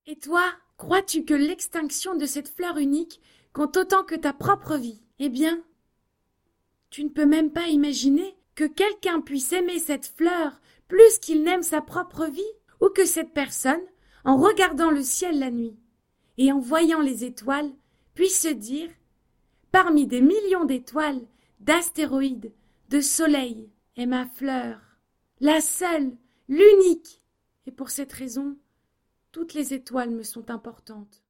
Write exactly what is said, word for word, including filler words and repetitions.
Et toi, crois-tu que l'extinction de cette fleur unique compte autant que ta propre vie? Eh bien, tu ne peux même pas imaginer que quelqu'un puisse aimer cette fleur plus qu'il n'aime sa propre vie, ou que cette personne, en regardant le ciel la nuit et en voyant les étoiles, puisse se dire, parmi des millions d'étoiles, d'astéroïdes, de soleils, est ma fleur, la seule, l'unique, et pour cette raison, toutes les étoiles me sont importantes.